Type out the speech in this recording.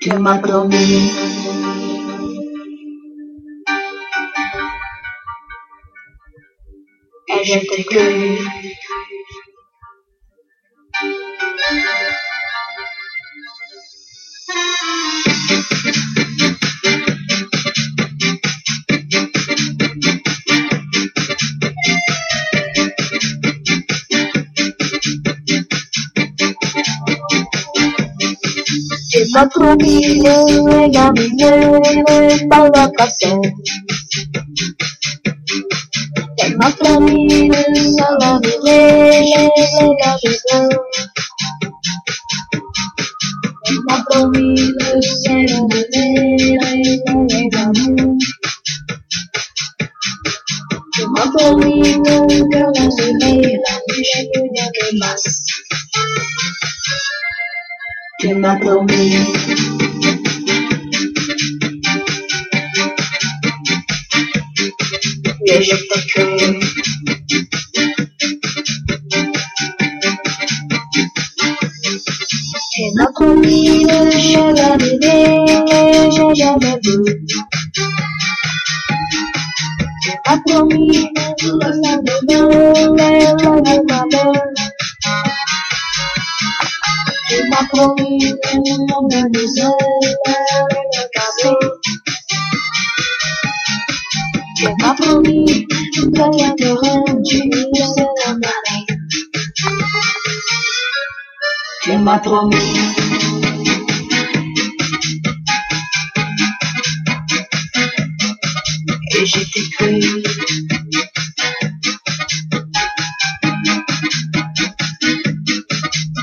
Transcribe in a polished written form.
Tu m'as promis. Et je t'ai cru. Tu m'as promis de gagner par la passion. Tu m'as promis de salarier la vision. Tu m'as promis de s'élever l'amour. Tu m'as promis de garder la vie de masse. Tu m'as promis. Et je t'ai cru. Tu m'as promis de chevalier, j'ai jamais vu. Tu m'as promis de la malheur. Tu m'as promis de m'organiser le cadeau. Tu m'as promis de rien te rendre la marée. Tu m'as promis. Et je t'ai cru.